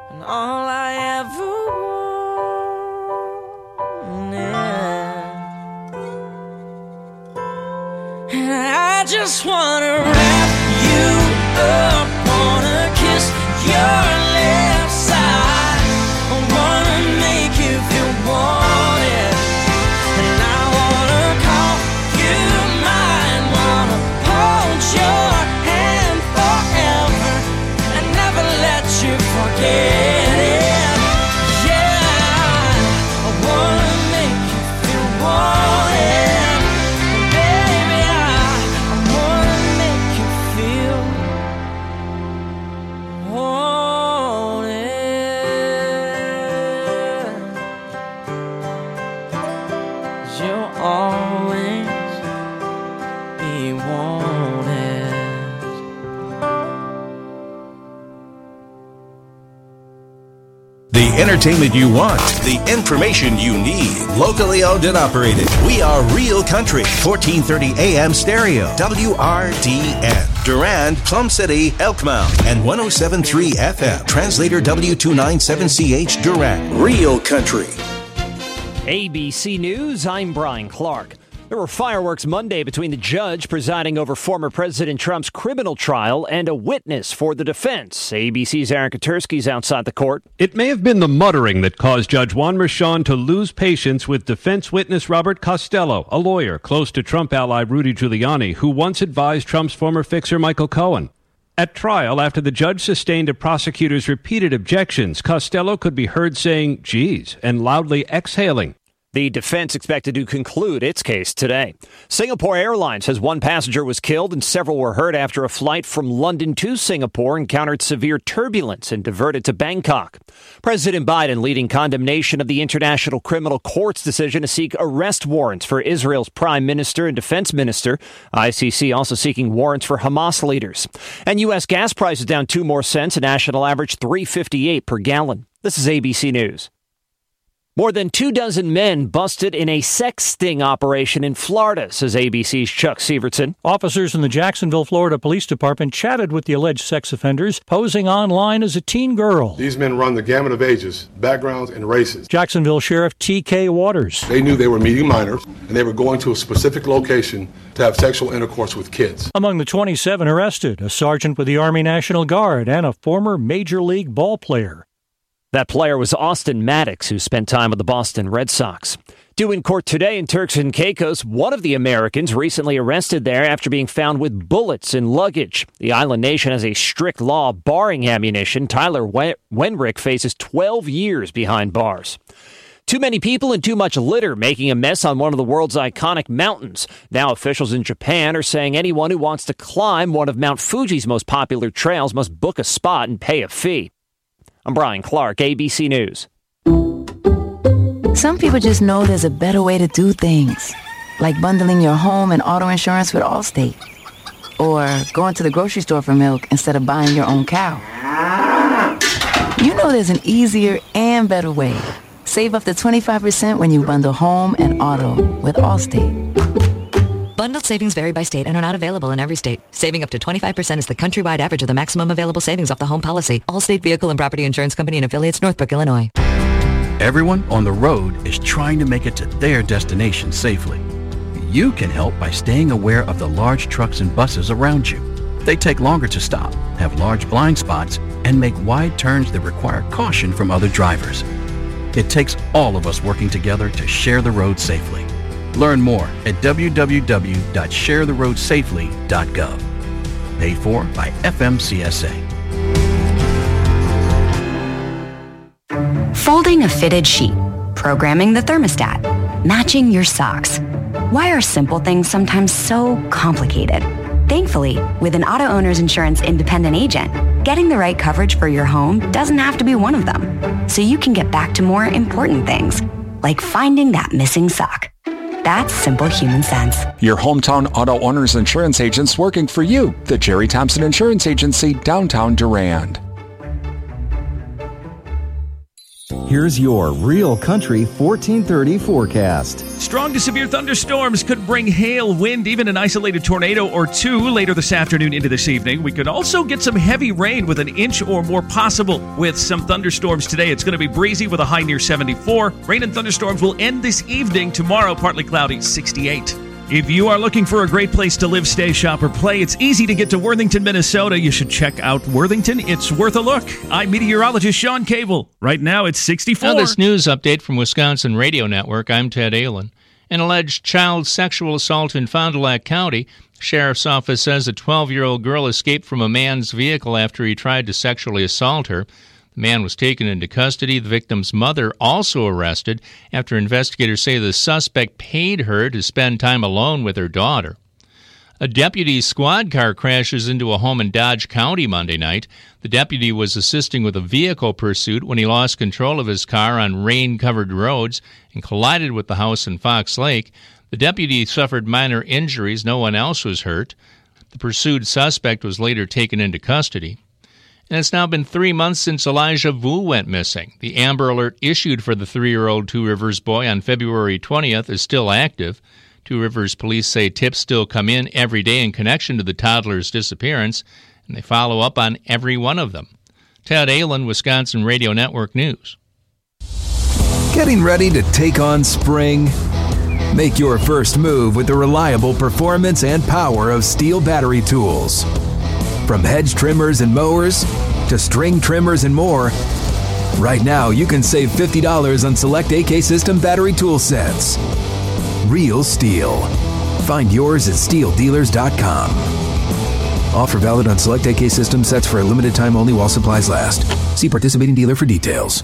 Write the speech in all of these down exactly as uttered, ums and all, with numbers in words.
and all I ever wanted. And I just wanna wrap you up, wanna kiss your left side, I wanna make you feel wanted, and I wanna call you mine, wanna hold your hand forever and never let you forget it. Yeah, I wanna make you feel wanted, baby, I, I wanna make you feel wanted. 'Cause you'll always be wanted. The entertainment you want, the information you need. Locally owned and operated. We are Real Country, fourteen thirty A M stereo, W R D N. Durand, Plum City, Elkmount, and one oh seven point three F M. Translator W two ninety-seven C H Durand. Real Country. A B C News, I'm Brian Clark. There were fireworks Monday between the judge presiding over former President Trump's criminal trial and a witness for the defense. A B C's Aaron Katersky's outside the court. It may have been the muttering that caused Judge Juan Merchan to lose patience with defense witness Robert Costello, a lawyer close to Trump ally Rudy Giuliani, who once advised Trump's former fixer Michael Cohen. At trial, after the judge sustained a prosecutor's repeated objections, Costello could be heard saying, geez, and loudly exhaling. The defense expected to conclude its case today. Singapore Airlines says one passenger was killed and several were hurt after a flight from London to Singapore encountered severe turbulence and diverted to Bangkok. President Biden leading condemnation of the International Criminal Court's decision to seek arrest warrants for Israel's prime minister and defense minister. I C C also seeking warrants for Hamas leaders. And U S gas prices down two more cents, a national average three fifty-eight per gallon. This is A B C News. More than two dozen men busted in a sex sting operation in Florida, says A B C's Chuck Sievertson. Officers in the Jacksonville, Florida Police Department chatted with the alleged sex offenders, posing online as a teen girl. These men run the gamut of ages, backgrounds, and races. Jacksonville Sheriff T K Waters. They knew they were meeting minors, and they were going to a specific location to have sexual intercourse with kids. Among the twenty-seven arrested, a sergeant with the Army National Guard and a former Major League ball player. That player was Austin Maddox, who spent time with the Boston Red Sox. Due in court today in Turks and Caicos, one of the Americans recently arrested there after being found with bullets in luggage. The island nation has a strict law barring ammunition. Tyler Wenrick faces twelve years behind bars. Too many people and too much litter making a mess on one of the world's iconic mountains. Now officials in Japan are saying anyone who wants to climb one of Mount Fuji's most popular trails must book a spot and pay a fee. I'm Brian Clark, A B C News. Some people just know there's a better way to do things, like bundling your home and auto insurance with Allstate, or going to the grocery store for milk instead of buying your own cow. You know there's an easier and better way. Save up to twenty-five percent when you bundle home and auto with Allstate. Bundled savings vary by state and are not available in every state. Saving up to twenty-five percent is the countrywide average of the maximum available savings off the home policy. Allstate Vehicle and Property Insurance Company and affiliates, Northbrook, Illinois. Everyone on the road is trying to make it to their destination safely. You can help by staying aware of the large trucks and buses around you. They take longer to stop, have large blind spots, and make wide turns that require caution from other drivers. It takes all of us working together to share the road safely. Learn more at w w w dot share the road safely dot gov. Paid for by F M C S A. Folding a fitted sheet, programming the thermostat, matching your socks. Why are simple things sometimes so complicated? Thankfully, with an auto owner's insurance independent agent, getting the right coverage for your home doesn't have to be one of them. So you can get back to more important things, like finding that missing sock. That's simple human sense. Your hometown auto owner's insurance agent's working for you. The Jerry Thompson Insurance Agency, downtown Durand. Here's your Real Country fourteen thirty forecast. Strong to severe thunderstorms could bring hail, wind, even an isolated tornado or two later this afternoon into this evening. We could also get some heavy rain with an inch or more possible with some thunderstorms today. It's going to be breezy with a high near seventy-four. Rain and thunderstorms will end this evening. Tomorrow, partly cloudy, sixty-eight. If you are looking for a great place to live, stay, shop, or play, it's easy to get to Worthington, Minnesota. You should check out Worthington. It's worth a look. I'm meteorologist Sean Cable. Right now, it's sixty-four. Now, this news update from Wisconsin Radio Network. I'm Ted Allen. An alleged child sexual assault in Fond du Lac County. Sheriff's office says a twelve-year-old girl escaped from a man's vehicle after he tried to sexually assault her. The man was taken into custody. The victim's mother also arrested after investigators say the suspect paid her to spend time alone with her daughter. A deputy's squad car crashes into a home in Dodge County Monday night. The deputy was assisting with a vehicle pursuit when he lost control of his car on rain-covered roads and collided with the house in Fox Lake. The deputy suffered minor injuries. No one else was hurt. The pursued suspect was later taken into custody. And it's now been three months since Elijah Vu went missing. The Amber Alert issued for the three-year-old Two Rivers boy on February twentieth is still active. Two Rivers police say tips still come in every day in connection to the toddler's disappearance, and they follow up on every one of them. Ted Allen, Wisconsin Radio Network News. Getting ready to take on spring? Make your first move with the reliable performance and power of Steel battery tools. From hedge trimmers and mowers to string trimmers and more, right now you can save fifty dollars on select A K System battery tool sets. Real Steel. Find yours at steel dealers dot com. Offer valid on select A K System sets for a limited time only while supplies last. See participating dealer for details.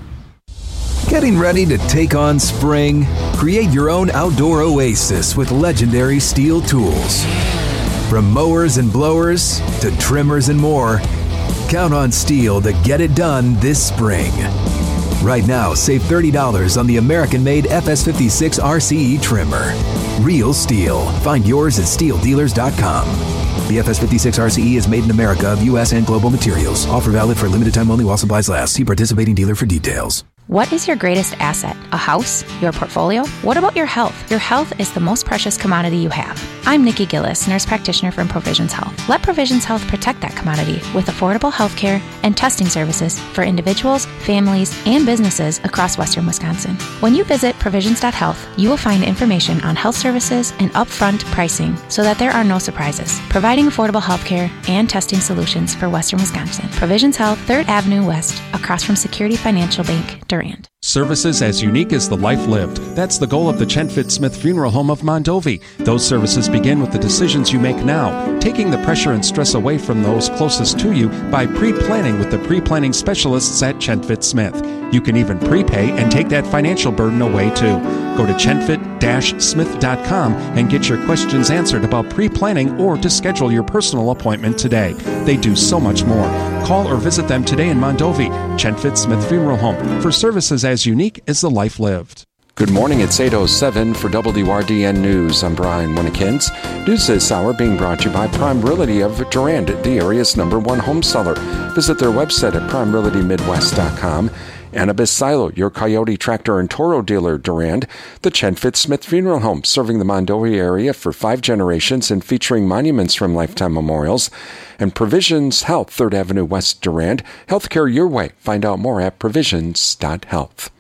Getting ready to take on spring? Create your own outdoor oasis with legendary Steel tools. From mowers and blowers to trimmers and more, count on Steel to get it done this spring. Right now, save thirty dollars on the American-made F S fifty-six R C E trimmer. Real Steel. Find yours at steel dealers dot com. The F S fifty-six R C E is made in America of U S and global materials. Offer valid for a limited time only while supplies last. See participating dealer for details. What is your greatest asset? A house? Your portfolio? What about your health? Your health is the most precious commodity you have. I'm Nikki Gillis, nurse practitioner from Provisions Health. Let Provisions Health protect that commodity with affordable health care and testing services for individuals, families, and businesses across western Wisconsin. When you visit provisions dot health, you will find information on health services and upfront pricing so that there are no surprises, providing affordable health care and testing solutions for western Wisconsin. Provisions Health, third Avenue West, across from Security Financial Bank, Durant. Services as unique as the life lived. That's the goal of the Chenfit Smith Funeral Home of Mondovi. Those services begin with the decisions you make now, taking the pressure and stress away from those closest to you by pre-planning with the pre-planning specialists at Chenfit Smith. You can even prepay and take that financial burden away too. Go to chenfit dash smith dot com and get your questions answered about pre-planning or to schedule your personal appointment today. They do so much more. Call or visit them today in Mondovi. Chenfit Smith Funeral Home for services as unique as the life lived. Good morning, it's eight oh seven for W R D N News. I'm Brian Winnikins. News this hour being brought to you by Prime Realty of Durand, the area's number one home seller. Visit their website at prime realty midwest dot com. Annabis Silo, your Coyote Tractor and Toro dealer, Durand. The Chenfit Smith Funeral Home, serving the Mondovi area for five generations and featuring monuments from Lifetime Memorials. And Provisions Health, third Avenue West, Durand. Healthcare your way. Find out more at provisions dot health.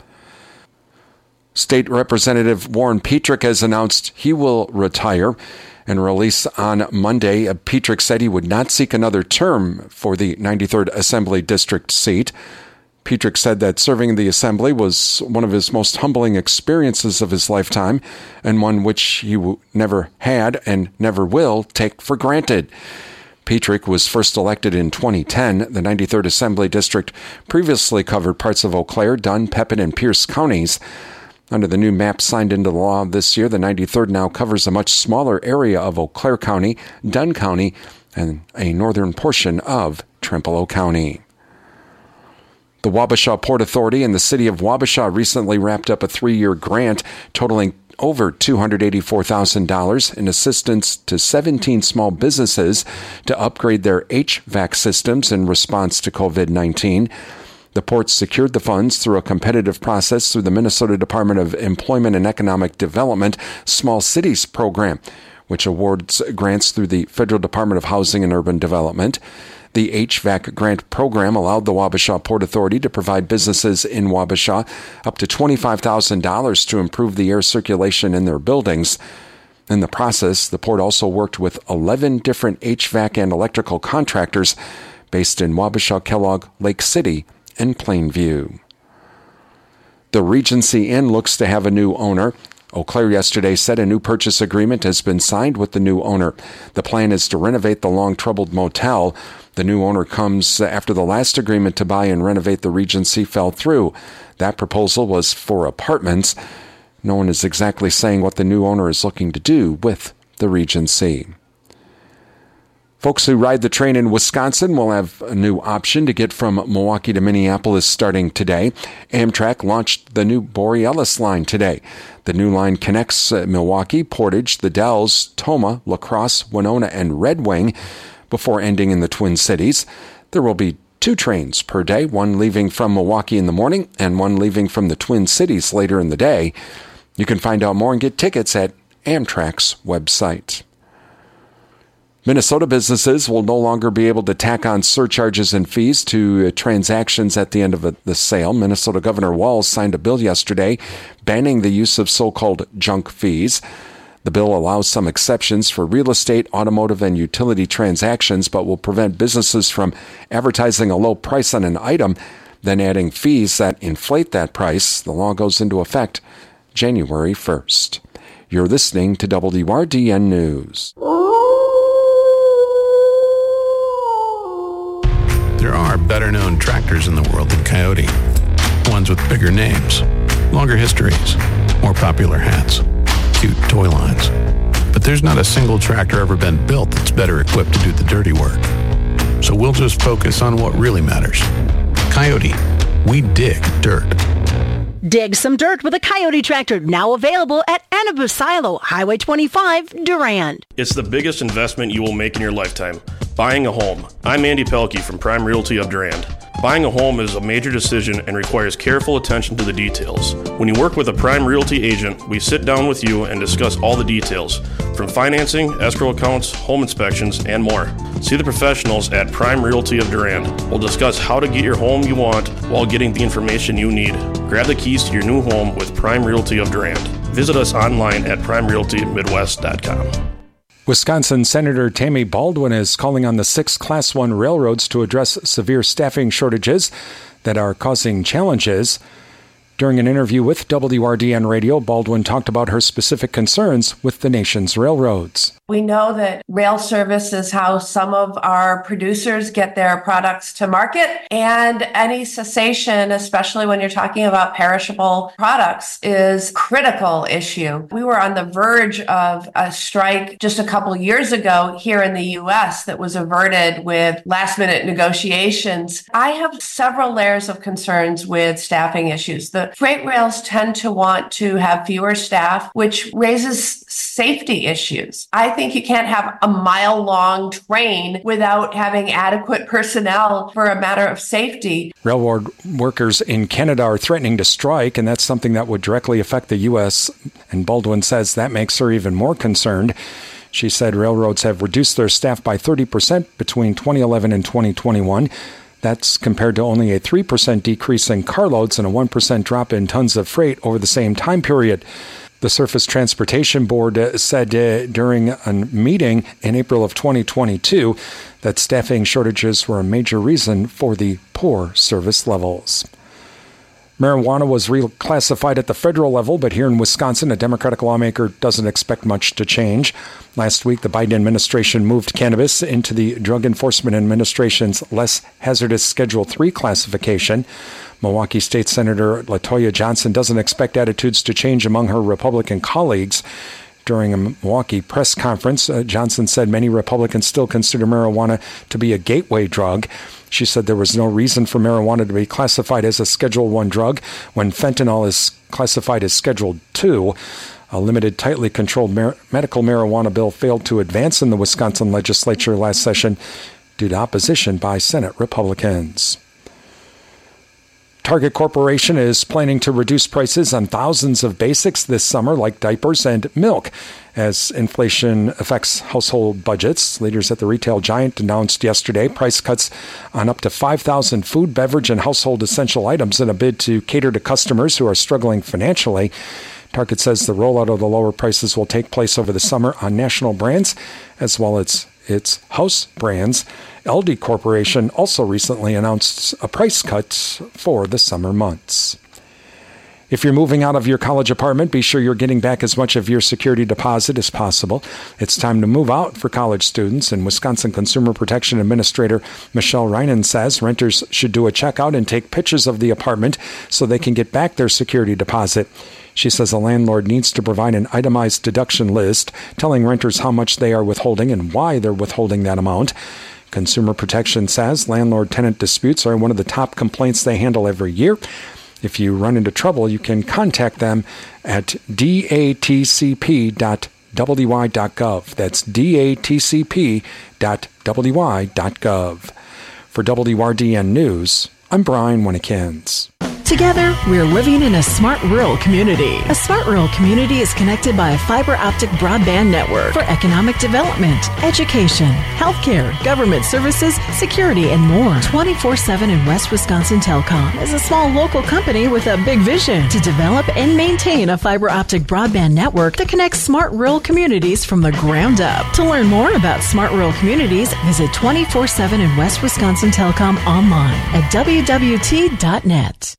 State Representative Warren Petrick has announced he will retire. And released on Monday, Petrick said he would not seek another term for the ninety-third Assembly District seat. Petrick said that serving the Assembly was one of his most humbling experiences of his lifetime, and one which he w- never had and never will take for granted. Petrick was first elected in twenty ten. The ninety-third Assembly District previously covered parts of Eau Claire, Dunn, Pepin, and Pierce counties. Under the new map signed into law this year, the ninety-third now covers a much smaller area of Eau Claire County, Dunn County, and a northern portion of Trempealeau County. The Wabasha Port Authority and the City of Wabasha recently wrapped up a three-year grant totaling over two hundred eighty-four thousand dollars in assistance to seventeen small businesses to upgrade their H V A C systems in response to covid nineteen. The port secured the funds through a competitive process through the Minnesota Department of Employment and Economic Development Small Cities Program, which awards grants through the Federal Department of Housing and Urban Development. The H V A C grant program allowed the Wabasha Port Authority to provide businesses in Wabasha up to twenty-five thousand dollars to improve the air circulation in their buildings. In the process, the port also worked with eleven different H V A C and electrical contractors based in Wabasha, Kellogg, Lake City, and Plainview. The Regency Inn looks to have a new owner. Eau Claire yesterday said a new purchase agreement has been signed with the new owner. The plan is to renovate the long-troubled motel. The new owner comes after the last agreement to buy and renovate the Regency fell through. That proposal was for apartments. No one is exactly saying what the new owner is looking to do with the Regency. Folks who ride the train in Wisconsin will have a new option to get from Milwaukee to Minneapolis starting today. Amtrak launched the new Borealis line today. The new line connects uh, Milwaukee, Portage, the Dells, Toma, La Crosse, Winona, and Red Wing before ending in the Twin Cities. There will be two trains per day, one leaving from Milwaukee in the morning and one leaving from the Twin Cities later in the day. You can find out more and get tickets at Amtrak's website. Minnesota businesses will no longer be able to tack on surcharges and fees to transactions at the end of the sale. Minnesota Governor Walz signed a bill yesterday banning the use of so-called junk fees. The bill allows some exceptions for real estate, automotive, and utility transactions, but will prevent businesses from advertising a low price on an item, then adding fees that inflate that price. The law goes into effect January first. You're listening to W R D N News. There are better-known tractors in the world than Coyote. Ones with bigger names, longer histories, more popular hats, cute toy lines. But there's not a single tractor ever been built that's better equipped to do the dirty work. So we'll just focus on what really matters. Coyote, we dig dirt. Dig some dirt with a Coyote tractor, now available at Annabu Silo, Highway twenty-five, Durand. It's the biggest investment you will make in your lifetime. Buying a home. I'm Andy Pelkey from Prime Realty of Durand. Buying a home is a major decision and requires careful attention to the details. When you work with a Prime Realty agent, we sit down with you and discuss all the details, from financing, escrow accounts, home inspections, and more. See the professionals at Prime Realty of Durand. We'll discuss how to get your home you want while getting the information you need. Grab the keys to your new home with Prime Realty of Durand. Visit us online at prime realty midwest dot com. Wisconsin Senator Tammy Baldwin is calling on the six Class one railroads to address severe staffing shortages that are causing challenges. During an interview with W R D N Radio, Baldwin talked about her specific concerns with the nation's railroads. We know that rail service is how some of our producers get their products to market, and any cessation, especially when you're talking about perishable products, is a critical issue. We were on the verge of a strike just a couple years ago here in the U S that was averted with last-minute negotiations. I have several layers of concerns with staffing issues. The freight rails tend to want to have fewer staff, which raises safety issues. I think you can't have a mile-long train without having adequate personnel for a matter of safety. Railroad workers in Canada are threatening to strike, and that's something that would directly affect the U S, and Baldwin says that makes her even more concerned. She said railroads have reduced their staff by thirty percent between twenty eleven and twenty twenty-one. That's compared to only a three percent decrease in carloads and a one percent drop in tons of freight over the same time period. The Surface Transportation Board uh, said uh, during a meeting in April of twenty twenty-two that staffing shortages were a major reason for the poor service levels. Marijuana was reclassified at the federal level, but here in Wisconsin, a Democratic lawmaker doesn't expect much to change. Last week, the Biden administration moved cannabis into the Drug Enforcement Administration's less hazardous Schedule three classification. Milwaukee State Senator LaToya Johnson doesn't expect attitudes to change among her Republican colleagues. During a Milwaukee press conference, uh, Johnson said many Republicans still consider marijuana to be a gateway drug. She said there was no reason for marijuana to be classified as a Schedule one drug when fentanyl is classified as Schedule two. A limited, tightly controlled mar- medical marijuana bill failed to advance in the Wisconsin legislature last session due to opposition by Senate Republicans. Target Corporation is planning to reduce prices on thousands of basics this summer, like diapers and milk, as inflation affects household budgets. Leaders at the retail giant announced yesterday price cuts on up to five thousand food, beverage, and household essential items in a bid to cater to customers who are struggling financially. Target says the rollout of the lower prices will take place over the summer on national brands as well as its house brands. Aldi Corporation also recently announced a price cut for the summer months. If you're moving out of your college apartment, be sure you're getting back as much of your security deposit as possible. It's time to move out for college students, and Wisconsin Consumer Protection Administrator Michelle Reinen says renters should do a checkout and take pictures of the apartment so they can get back their security deposit. She says a landlord needs to provide an itemized deduction list telling renters how much they are withholding and why they're withholding that amount. Consumer Protection says landlord-tenant disputes are one of the top complaints they handle every year. If you run into trouble, you can contact them at d a t c p dot w y dot gov. That's d a t c p dot w y dot gov. For W R D N News, I'm Brian Winnikins. Together, we're living in a smart rural community. A smart rural community is connected by a fiber optic broadband network for economic development, education, healthcare, government services, security, and more. twenty-four seven in West Wisconsin Telecom is a small local company with a big vision to develop and maintain a fiber optic broadband network that connects smart rural communities from the ground up. To learn more about smart rural communities, visit twenty-four seven in West Wisconsin Telecom online at w w t dot net.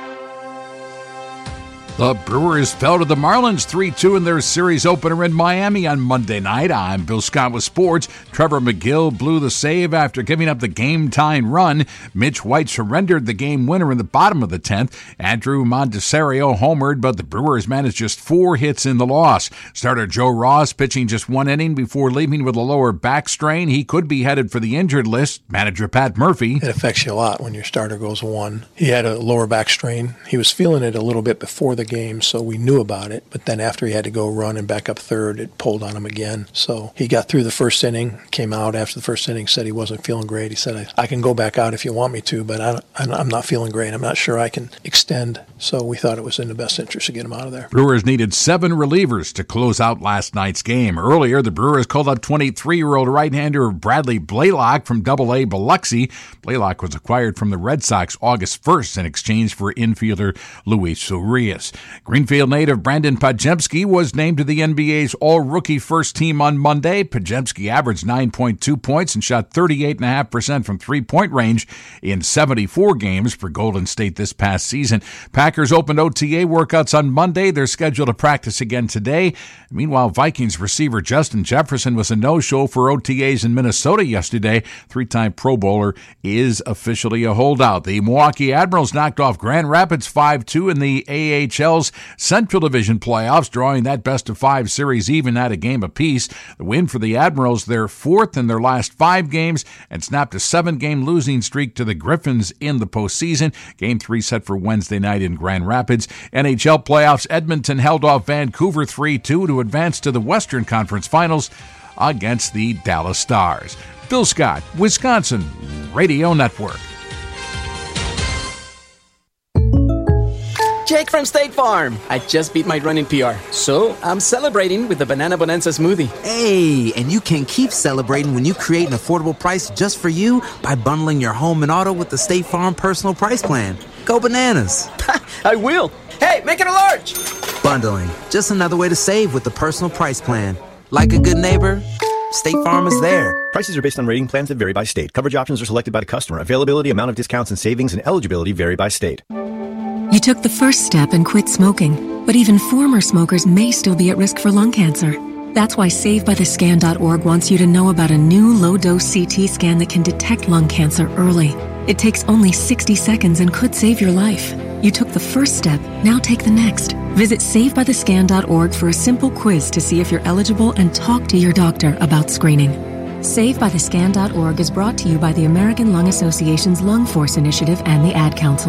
The Brewers fell to the Marlins three two in their series opener in Miami on Monday night. I'm Bill Scott with sports. Trevor McGill blew the save after giving up the game-tying run. Mitch White surrendered the game winner in the bottom of the tenth. Andrew Montessario homered, but the Brewers managed just four hits in the loss. Starter Joe Ross pitching just one inning before leaving with a lower back strain. He could be headed for the injured list. Manager Pat Murphy. It affects you a lot when your starter goes one. He had a lower back strain. He was feeling it a little bit before the game, so we knew about it. But then after he had to go run and back up third, it pulled on him again. So he got through the first inning, came out after the first inning, said he wasn't feeling great. He said, I, I can go back out if you want me to, but I, I'm not feeling great. I'm not sure I can extend. So we thought it was in the best interest to get him out of there. Brewers needed seven relievers to close out last night's game. Earlier, the Brewers called up twenty-three-year-old right-hander Bradley Blaylock from double A Biloxi. Blaylock was acquired from the Red Sox August first in exchange for infielder Luis Urias. Greenfield native Brandon Podjemski was named to the N B A's all-rookie first team on Monday. Podjemski averaged nine point two points and shot thirty-eight point five percent from three-point range in seventy-four games for Golden State this past season. Packers opened O T A workouts on Monday. They're scheduled to practice again today. Meanwhile, Vikings receiver Justin Jefferson was a no-show for O T As in Minnesota yesterday. Three-time Pro Bowler is officially a holdout. The Milwaukee Admirals knocked off Grand Rapids five two in the A H L's Central Division playoffs, drawing that best-of-five series even at a game apiece. The win for the Admirals, their fourth in their last five games, and snapped a seven-game losing streak to the Griffins in the postseason. Game three set for Wednesday night in Grand Rapids. N H L playoffs, Edmonton held off Vancouver three two to advance to the Western Conference Finals against the Dallas Stars. Bill Scott, Wisconsin Radio Network. Jake from State Farm. I just beat my running P R, so I'm celebrating with the Banana Bonanza smoothie. Hey, and you can keep celebrating when you create an affordable price just for you by bundling your home and auto with the State Farm Personal Price Plan. Go bananas. I will. Hey, make it a large. Bundling, just another way to save with the Personal Price Plan. Like a good neighbor, State Farm is there. Prices are based on rating plans that vary by state. Coverage options are selected by the customer. Availability, amount of discounts and savings, and eligibility vary by state. You took the first step and quit smoking, but even former smokers may still be at risk for lung cancer. That's why save by the scan dot org wants you to know about a new low-dose C T scan that can detect lung cancer early. It takes only sixty seconds and could save your life. You took the first step, now take the next. Visit save by the scan dot org for a simple quiz to see if you're eligible and talk to your doctor about screening. save by the scan dot org is brought to you by the American Lung Association's Lung Force Initiative and the Ad Council.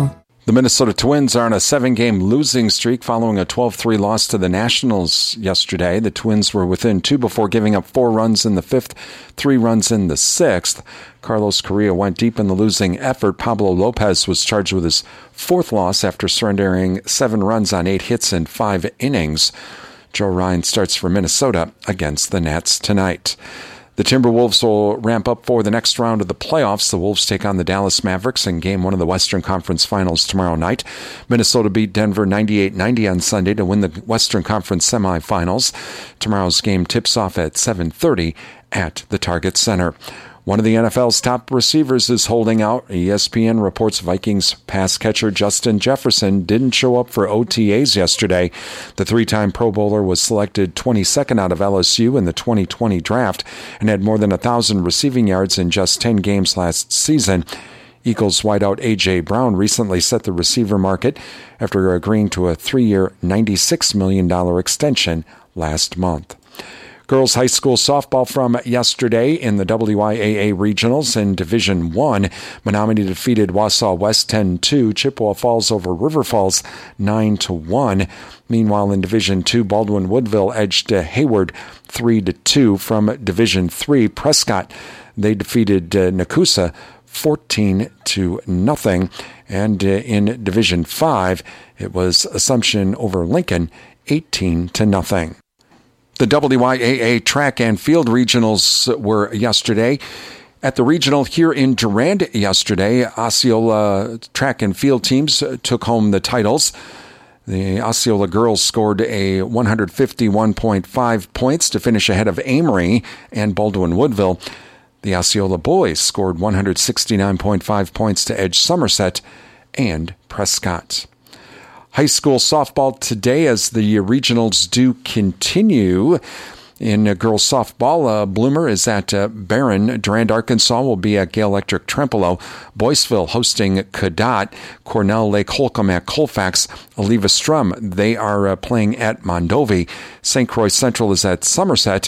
The Minnesota Twins are on a seven-game losing streak following a twelve three loss to the Nationals yesterday. The Twins were within two before giving up four runs in the fifth, three runs in the sixth. Carlos Correa went deep in the losing effort. Pablo Lopez was charged with his fourth loss after surrendering seven runs on eight hits in five innings. Joe Ryan starts for Minnesota against the Nats tonight. The Timberwolves will ramp up for the next round of the playoffs. The Wolves take on the Dallas Mavericks in Game one of the Western Conference Finals tomorrow night. Minnesota beat Denver ninety-eight ninety on Sunday to win the Western Conference semifinals. Tomorrow's game tips off at seven thirty at the Target Center. One of the N F L's top receivers is holding out. E S P N reports Vikings pass catcher Justin Jefferson didn't show up for O T As yesterday. The three-time Pro Bowler was selected twenty-second out of L S U in the twenty twenty draft and had more than one thousand receiving yards in just ten games last season. Eagles wideout A J. Brown recently set the receiver market after agreeing to a three-year, ninety-six million dollars extension last month. Girls high school softball from yesterday in the W I A A regionals in Division one. Menominee defeated Wausau West ten two. Chippewa Falls over River Falls nine to one. Meanwhile, in Division two, Baldwin Woodville edged Hayward three to two. From Division three, Prescott, they defeated uh, Nakusa fourteen to nothing. And uh, in Division five, it was Assumption over Lincoln eighteen to nothing. The W I A A track and field regionals were yesterday. At the regional here in Durand yesterday, Osceola track and field teams took home the titles. The Osceola girls scored a one fifty-one point five points to finish ahead of Amory and Baldwin Woodville. The Osceola boys scored one sixty-nine point five points to edge Somerset and Prescott. High school softball today as the regionals do continue. In uh, girls softball, uh, Bloomer is at uh, Barron. Durand, Arkansas will be at Gale Electric Trempealeau. Boyceville hosting Cadott. Cornell Lake Holcomb at Colfax. Oliva Strum, they are uh, playing at Mondovi. Saint Croix Central is at Somerset.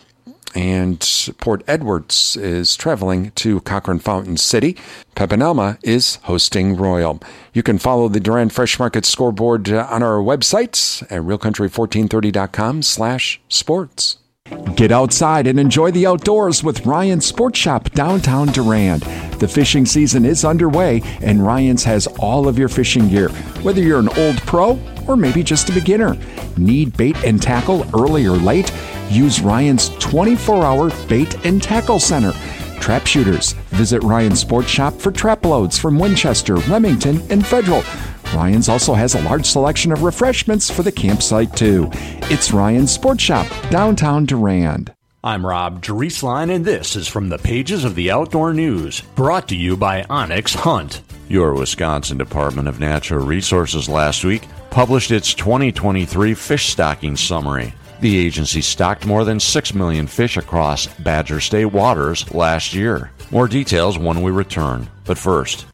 And Port Edwards is traveling to Cochrane Fountain City. Pepanelma is hosting Royal. You can follow the Durand Fresh Market scoreboard on our website at real country fourteen thirty dot com slash sports. Get outside and enjoy the outdoors with Ryan's Sports Shop downtown Durand. The fishing season is underway, and Ryan's has all of your fishing gear. Whether you're an old pro or maybe just a beginner, need bait and tackle early or late? Use Ryan's twenty-four hour bait and tackle center. Trap shooters, visit Ryan's Sports Shop for trap loads from Winchester, Remington, and Federal. Ryan's also has a large selection of refreshments for the campsite, too. It's Ryan's Sports Shop, downtown Durand. I'm Rob Drieslein, and this is from the pages of the Outdoor News, brought to you by Onyx Hunt. Your Wisconsin Department of Natural Resources last week published its twenty twenty-three fish stocking summary. The agency stocked more than six million fish across Badger State waters last year. More details when we return. But first,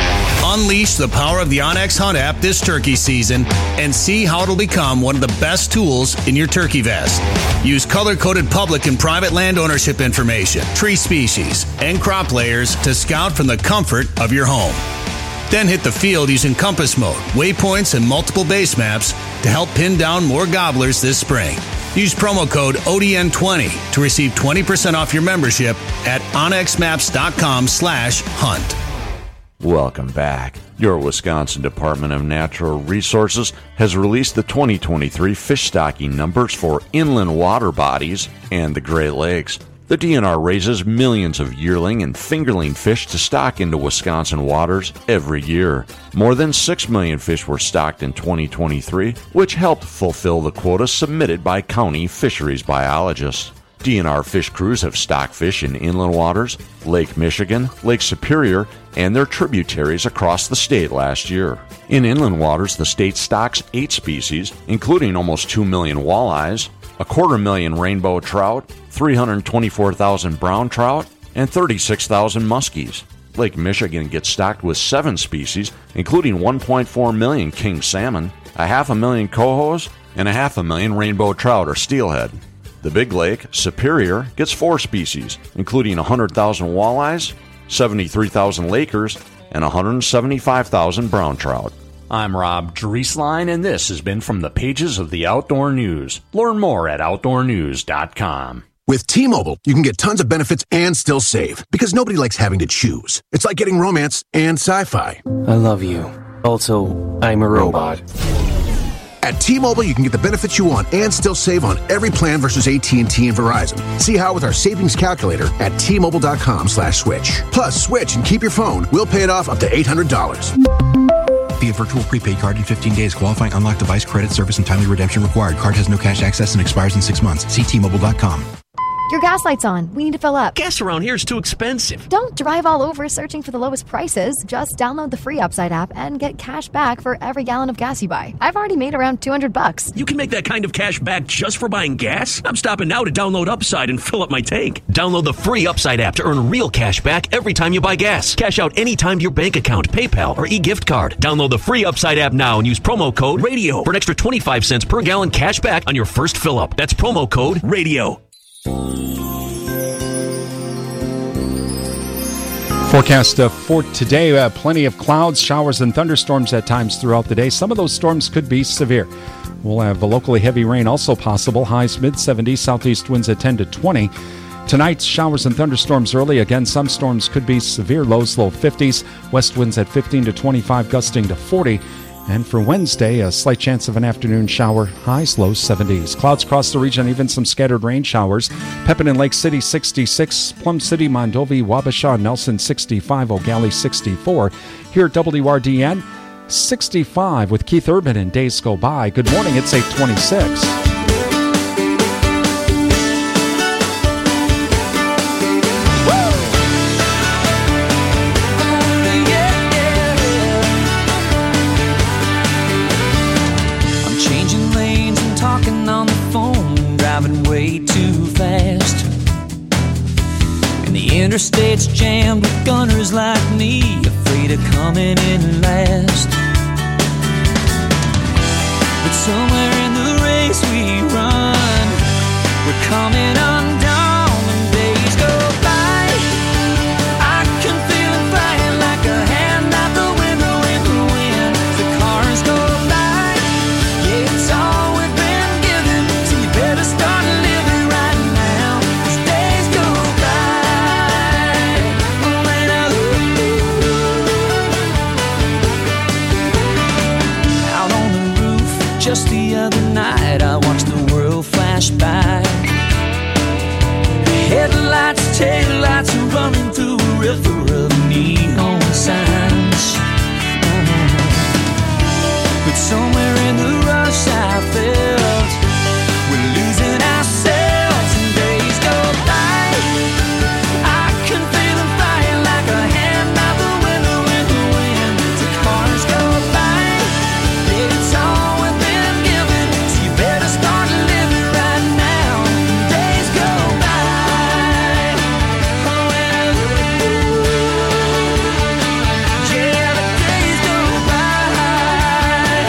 unleash the power of the Onyx Hunt app this turkey season and see how it'll become one of the best tools in your turkey vest. Use color-coded public and private land ownership information, tree species, and crop layers to scout from the comfort of your home. Then hit the field using compass mode, waypoints, and multiple base maps to help pin down more gobblers this spring. Use promo code O D N twenty to receive twenty percent off your membership at onyx maps dot com slash hunt. welcome back. Your Wisconsin Department of Natural Resources has released the twenty twenty-three fish stocking numbers for inland water bodies and the Great Lakes. The D N R raises millions of yearling and fingerling fish to stock into Wisconsin waters every year. More than six million fish were stocked in twenty twenty-three, which helped fulfill the quota submitted by county fisheries biologists. D N R fish crews have stocked fish in inland waters, Lake Michigan, Lake Superior, and their tributaries across the state last year. In inland waters, the state stocks eight species, including almost two million walleyes, a quarter million rainbow trout, three hundred twenty-four thousand brown trout, and thirty-six thousand muskies. Lake Michigan gets stocked with seven species, including one point four million king salmon, a half a million cohos, and a half a million rainbow trout or steelhead. The Big Lake, Superior, gets four species, including one hundred thousand walleyes, seventy-three thousand lakers, and one hundred seventy-five thousand brown trout. I'm Rob Driesline, and this has been From the Pages of the Outdoor News. Learn more at outdoor news dot com. With T-Mobile, you can get tons of benefits and still save, because nobody likes having to choose. It's like getting romance and sci-fi. I love you. Also, I'm a robot. At T-Mobile, you can get the benefits you want and still save on every plan versus A T and T and Verizon. See how with our savings calculator at T Mobile dot com slash switch. Plus, switch and keep your phone. We'll pay it off up to eight hundred dollars. Via virtual prepaid card in fifteen days. Qualifying unlocked device credit service and timely redemption required. Card has no cash access and expires in six months. See T Mobile dot com. Your gas light's on. We need to fill up. Gas around here is too expensive. Don't drive all over searching for the lowest prices. Just download the free Upside app and get cash back for every gallon of gas you buy. I've already made around two hundred bucks. You can make that kind of cash back just for buying gas? I'm stopping now to download Upside and fill up my tank. Download the free Upside app to earn real cash back every time you buy gas. Cash out anytime to your bank account, PayPal, or e-gift card. Download the free Upside app now and use promo code RADIO for an extra twenty-five cents per gallon cash back on your first fill up. That's promo code RADIO. Forecast uh, for today, uh, plenty of clouds, showers, and thunderstorms at times throughout the day. Some of those storms could be severe. We'll have a locally heavy rain also possible. Highs mid seventies, southeast winds at ten to twenty. Tonight, showers and thunderstorms early. Again, some storms could be severe. Lows low fifties. West winds at fifteen to twenty-five, gusting to forty. And for Wednesday, a slight chance of an afternoon shower, highs low seventies. Clouds across the region, even some scattered rain showers. Pepin and Lake City sixty-six, Plum City, Mondovi, Wabasha, Nelson sixty-five, O'Galley sixty-four. Here at W R D N, sixty-five with Keith Urban and Days Go By. Good morning, it's eight twenty-six. Way too fast, and the interstate's jammed with gunners like me, afraid of coming in last. But somewhere in the race we run, we're coming undone when days go by. I can feel it flying like a hand out the window in the wind. The cars go by, yeah, it's all we've been given, so you better start living right now, 'cause days go by. When I out on the roof just the other night, I watched the world flash by. Headlights, taillights are running through a river of neon signs. But somewhere in the rush I felt we're losing ourselves and days go by. I can feel them flying like a hand out the window in the wind. The cars go by, it's all we've been given, so you better start living right now. Days go by. Oh, well, yeah, the days go by.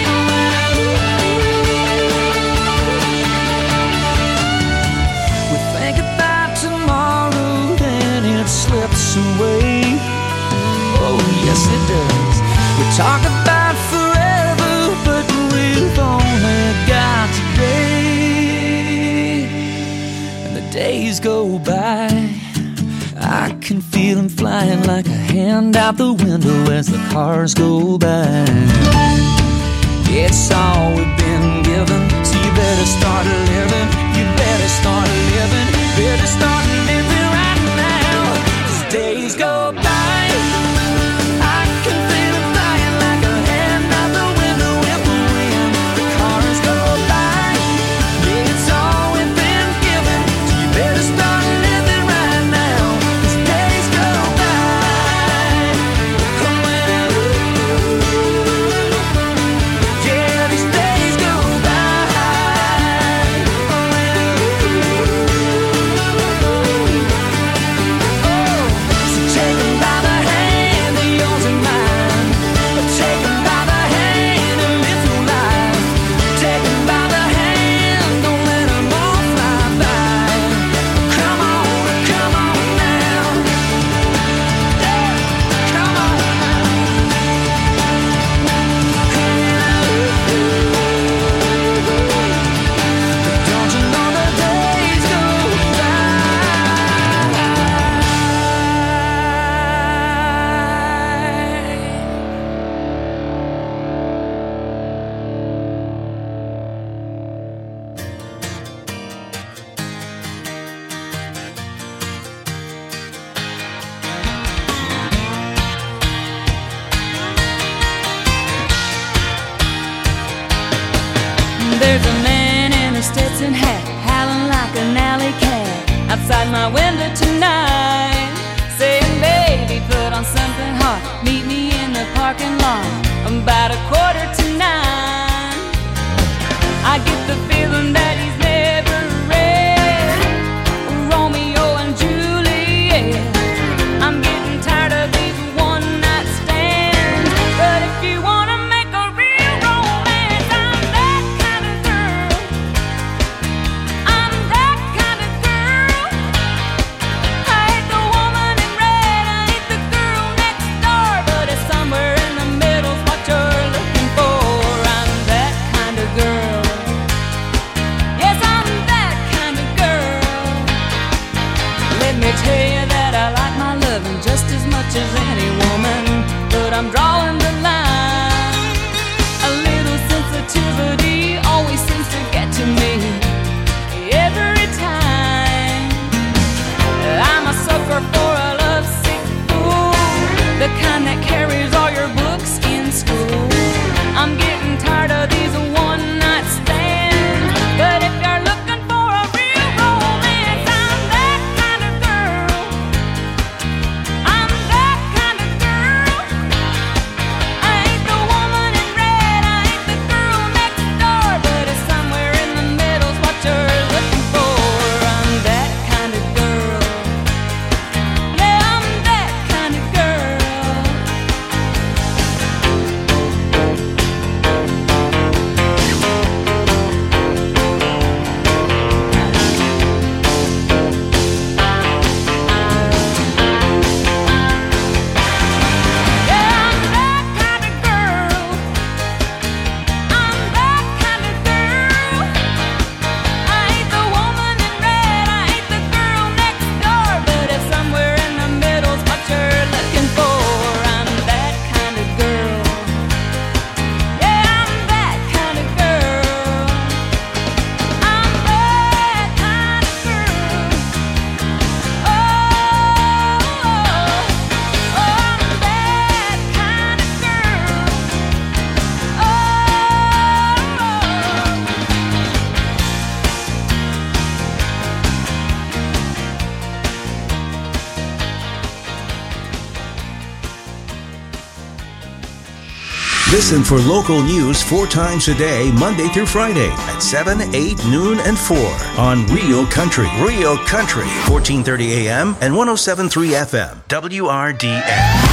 We think about tomorrow and it slips away. Oh, yes, it does. We talk about forever, but we've only got today. And the days go by. I can feel them flying like a hand out the window as the cars go by. It's all we've been given, so you better start living. You better start living. Better start living right now, 'cause days go by. I can feel it flying like a hand out the window in the wind. The cars go by. It's all we've been given, so you better start living right now, 'cause days go by. Oh, well, yeah, these days There's a man in a Stetson hat, howling like an alley cat, outside my window tonight, saying, baby, put on something hot, meet me in the parking lot, about a quarter to nine. I get the feeling that he's never read Romeo and Juliet. I'm getting tired of these one-night stands, but if you wanna make a real romance, I'm that kind of girl. I'm that kind of girl. I ain't the woman in red, I ain't the girl next door, but it's somewhere in the middle's what you're looking for. I'm that kind of girl. Yes, I'm that kind of girl. Let me tell you that I like my loving just as much as any woman, but I'm drawing the line. A little sensitivity always seems to get to me every time. I'm a sucker for a lovesick fool, the kind that carries all your books in school. I'm getting tired of these one-night stands, but if you're looking for a real romance, I'm that kind of girl. I'm that kind of girl. I ain't the woman in red, I ain't the girl next door, but it's somewhere in the middle's what you're looking for. I'm that kind of girl. Yeah, I'm that kind of girl. Listen for local news four times a day, Monday through Friday at seven, eight, noon, and four on Real Country. Real Country, fourteen thirty A M and one oh seven point three F M, W R D N.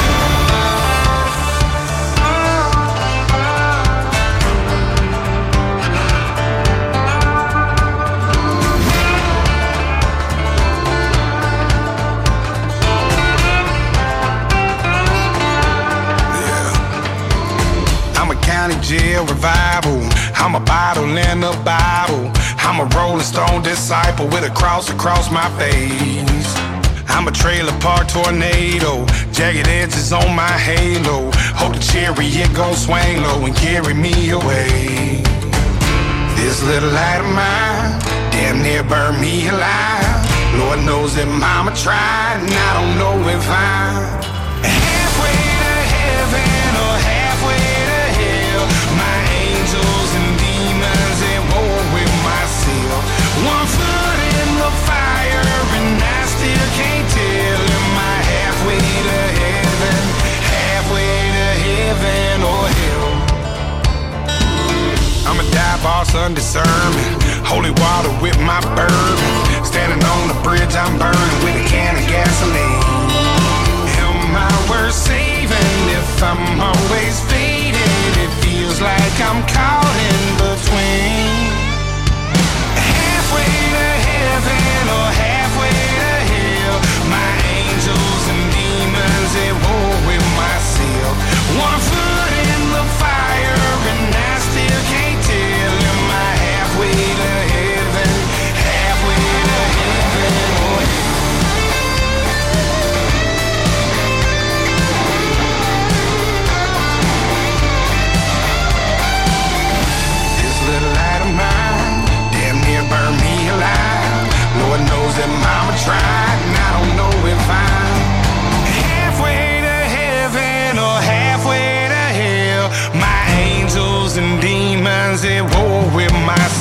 Jail revival. I'm a bottle in a Bible. I'm a Rolling Stone disciple with a cross across my face. I'm a trailer park tornado, jagged edges on my halo. Hope the chariot gon' swing low and carry me away. This little light of mine damn near burned me alive. Lord knows that mama tried, and I don't know if I'm halfway to heaven or halfway to hell. My angels and demons at war with myself. One foot in the fire and I still can't tell. Am I halfway to heaven, halfway to heaven or hell? I'm a dive boss under sermon, holy water with my bourbon. Standing on the bridge I'm burning with a can of gasoline. Am I worth saving if I'm always faded? It feels like I'm caught in between. Halfway to heaven or halfway to hell. My angels and demons at war with myself. One foot in the fire and I still can't tell. Am I halfway to heaven, halfway to heaven or hell? This little light of mine damn near burned me alive. Lord knows that mama tried, and I don't know if I'm halfway to heaven or halfway to hell. My angels and demons at war with myself.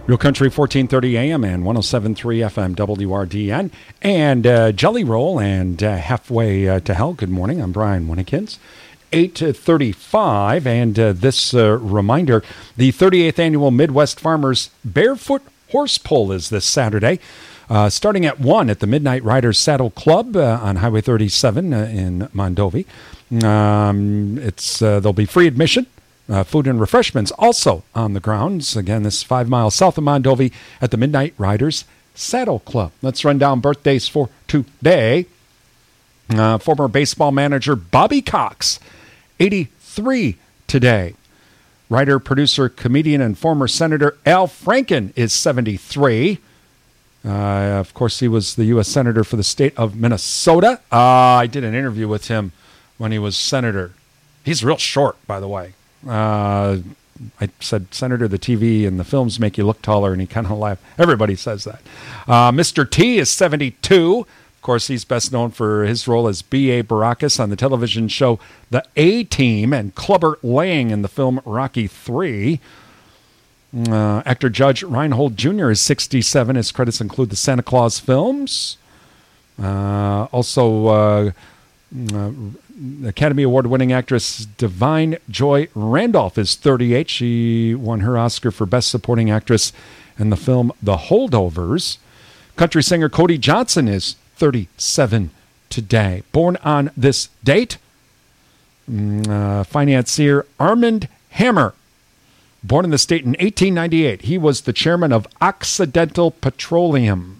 Real Country fourteen thirty A M and one oh seven point three F M W R D N. And uh, Jelly Roll and uh, Halfway uh, to Hell. Good morning. I'm Brian Winnekins. eight thirty-five. And uh, this uh, reminder, the thirty-eighth Annual Midwest Farmers Barefoot Horse Pull is this Saturday. Uh, starting at one at the Midnight Riders Saddle Club uh, on Highway thirty-seven uh, in Mondovi. Um, it's uh, there'll be free admission. Uh, food and refreshments also on the grounds. Again, this is five miles south of Mondovi at the Midnight Riders Saddle Club. Let's run down birthdays for today. Uh, former baseball manager Bobby Cox, eighty-three today. Writer, producer, comedian, and former Senator Al Franken is seventy-three. Uh, of course, he was the U S Senator for the state of Minnesota. Uh, I did an interview with him when he was Senator. He's real short, by the way. Uh, I said, Senator, the T V and the films make you look taller, and he kind of laughed. Everybody says that. Uh, Mister T is seventy-two. Of course, he's best known for his role as B A Baracus on the television show The A-Team and Clubber Lang in the film Rocky three. Uh, actor Judge Reinhold Junior is sixty-seven. His credits include the Santa Claus films. Uh, also, uh, uh, Academy Award-winning actress Divine Joy Randolph is thirty-eight. She won her Oscar for Best Supporting Actress in the film The Holdovers. Country singer Cody Johnson is thirty-seven today. Born on this date, uh, financier Armand Hammer. Born in the state in eighteen ninety-eight. He was the chairman of Occidental Petroleum.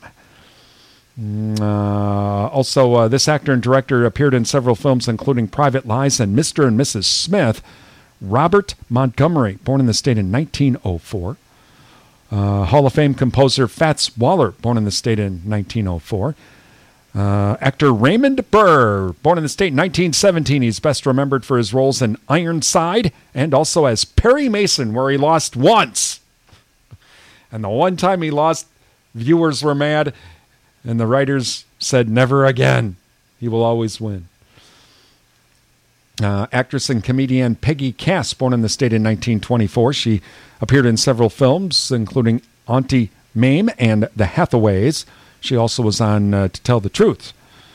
Uh, also, uh, this actor and director appeared in several films, including Private Lies and Mister and Missus Smith. Robert Montgomery, born in the state in nineteen oh four. Uh, Hall of Fame composer Fats Waller, born in the state in nineteen oh four. Uh, actor Raymond Burr, born in the state in nineteen seventeen. He's best remembered for his roles in Ironside and also as Perry Mason, where he lost once. And the one time he lost, viewers were mad. And the writers said, never again. He will always win. Uh, actress and comedian Peggy Cass, born in the state in nineteen twenty-four. She appeared in several films, including Auntie Mame and The Hathaways. She also was on uh, To Tell the Truth.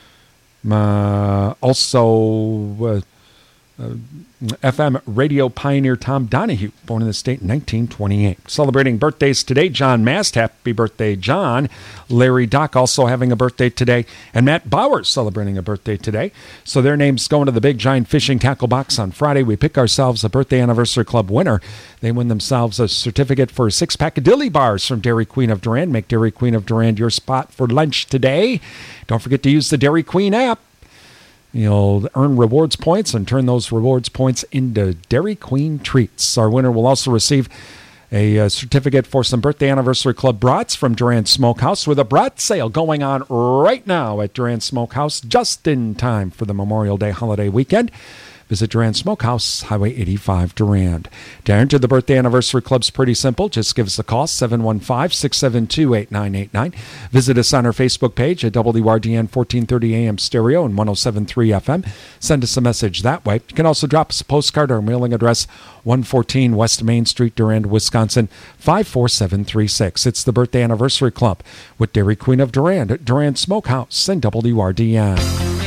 Uh, also, uh, uh, F M radio pioneer Tom Donahue, born in the state in nineteen twenty-eight. Celebrating birthdays today, John Mast. Happy birthday, John. Larry Dock also having a birthday today. And Matt Bowers celebrating a birthday today. So their names go into the big giant fishing tackle box on Friday. We pick ourselves a birthday anniversary club winner. They win themselves a certificate for a six-pack of Dilly Bars from Dairy Queen of Durand. Make Dairy Queen of Durand your spot for lunch today. Don't forget to use the Dairy Queen app. You'll earn rewards points and turn those rewards points into Dairy Queen treats. Our winner will also receive a uh, certificate for some birthday anniversary club brats from Durand Smokehouse, with a brat sale going on right now at Durand Smokehouse, just in time for the Memorial Day holiday weekend. Visit Durand Smokehouse, Highway eighty-five, Durand. To enter the birthday anniversary club's pretty simple. Just give us a call, seven one five, six seven two, eight nine eight nine. Visit us on our Facebook page at W R D N fourteen thirty A M Stereo and one oh seven point three F M. Send us a message that way. You can also drop us a postcard. Our mailing address, one fourteen West Main Street, Durand, Wisconsin, five four seven three six. It's the birthday anniversary club with Dairy Queen of Durand at Durand Smokehouse and W R D N.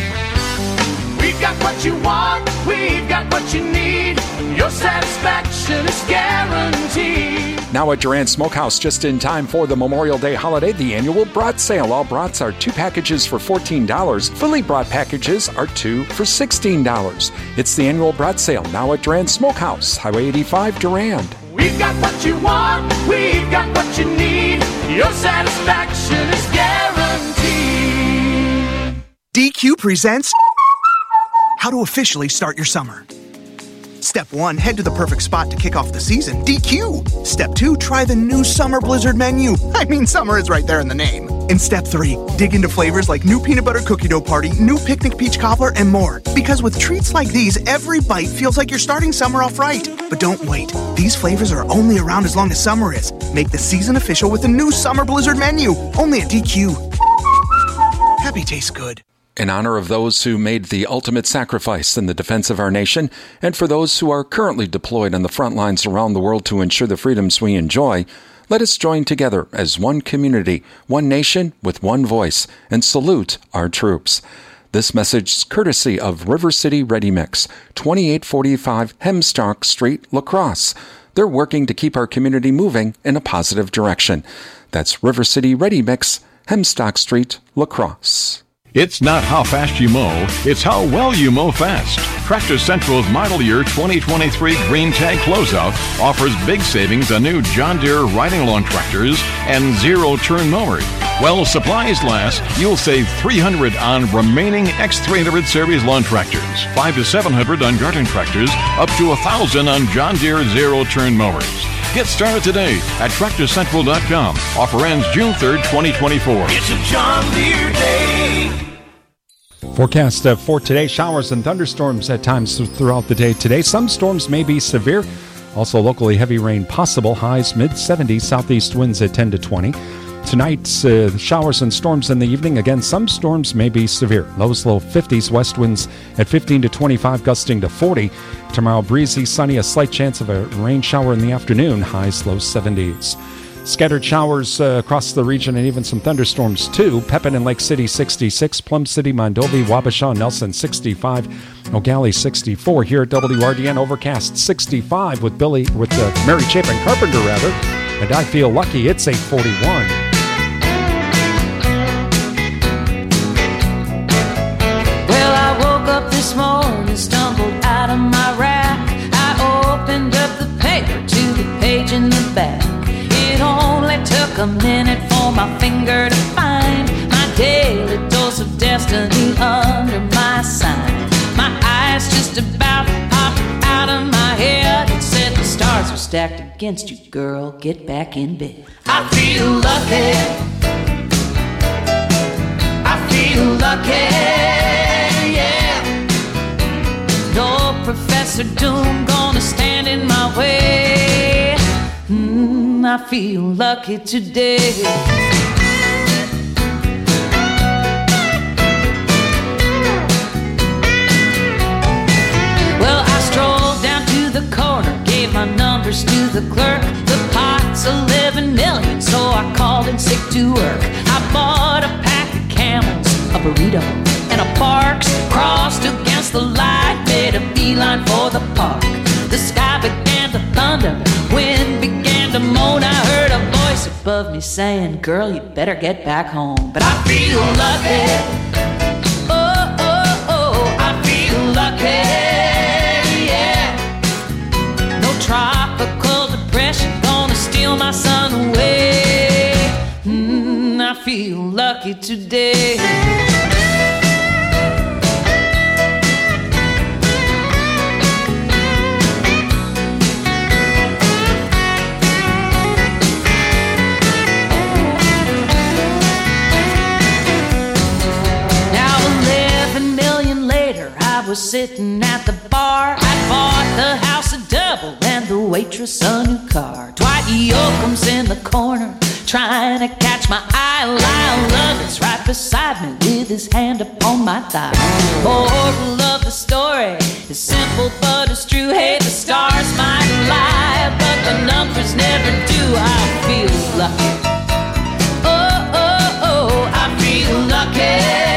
We've got what you want, we've got what you need. Your satisfaction is guaranteed. Now at Durand Smokehouse, just in time for the Memorial Day holiday, the annual brat sale. All brats are two packages for fourteen dollars. Fully brat packages are two for sixteen dollars. It's the annual brat sale now at Durand Smokehouse, Highway eighty-five, Durand. We've got what you want, we've got what you need. Your satisfaction is guaranteed. D Q presents How to Officially Start Your Summer. Step one, head to the perfect spot to kick off the season, D Q. Step two, try the new Summer Blizzard menu. I mean, summer is right there in the name. And step three, dig into flavors like new peanut butter cookie dough party, new picnic peach cobbler, and more. Because with treats like these, every bite feels like you're starting summer off right. But don't wait. These flavors are only around as long as summer is. Make the season official with the new Summer Blizzard menu, only at D Q. Happy tastes good. In honor of those who made the ultimate sacrifice in the defense of our nation, and for those who are currently deployed on the front lines around the world to ensure the freedoms we enjoy, Let us join together as one community, one nation with one voice, and salute our troops. This message is courtesy of River City Ready Mix, twenty-eight forty-five Hemstock Street, La Crosse. They're working to keep our community moving in a positive direction. That's River City Ready Mix, Hemstock Street, La Crosse. It's not how fast you mow, it's how well you mow fast. Tractor Central's model year twenty twenty-three Green Tag Closeout offers big savings on new John Deere riding lawn tractors and zero-turn mowers. While supplies last, you'll save three hundred dollars on remaining X three hundred series lawn tractors, five to seven hundred dollars on garden tractors, up to one thousand dollars on John Deere zero-turn mowers. Get started today at tractor central dot com. Offer ends June third, twenty twenty-four. It's a John Deere day. Forecast uh, for today, showers and thunderstorms at times throughout the day today. Some storms may be severe. Also locally heavy rain possible. Highs mid seventies, southeast winds at ten to twenty. Tonight's uh, showers and storms in the evening. Again, some storms may be severe. Lows low fifties, west winds at fifteen to twenty-five, gusting to forty. Tomorrow, breezy, sunny, a slight chance of a rain shower in the afternoon. Highs low seventies. Scattered showers uh, across the region and even some thunderstorms too. Pepin and Lake City sixty-six, Plum City, Mondovi, Wabasha, Nelson sixty-five, Nogales sixty-four. Here at W R D N, overcast sixty-five with Billy with uh, Mary Chapin Carpenter rather. And I feel lucky it's eight forty-one. Well, I woke up this morning, stumbled out of my rack. I opened up the paper to the page in the back. It only took a minute for my finger to find my daily dose of destiny under my sign. My eyes just about popped out of my head and said the stars are stacked against you, girl. Get back in bed. I feel lucky. I feel lucky, yeah. No Professor Doom gonna stand in my way. Mm, I feel lucky today. Well, I strolled down to the corner, gave my numbers to the clerk. The pot's eleven million, so I called in sick to work. I bought a pack of Camels, a burrito, and a Barks. Crossed against the light, made a beeline for the park. The sky began to thunder, wind began to moan. I heard a voice above me saying, girl, you better get back home. But I feel lucky. Oh, oh, oh, I feel lucky, yeah. No tropical depression gonna steal my sun away. Mm, I feel lucky today. Was sitting at the bar. I bought the house a double and the waitress a new car. Dwight Yoakam's in the corner trying to catch my eye. Lyle Lovett's right beside me with his hand upon my thigh. Moral of the story is simple but it's true. Hey, the stars might lie, but the numbers never do. I feel lucky. Oh, oh, oh, I feel lucky.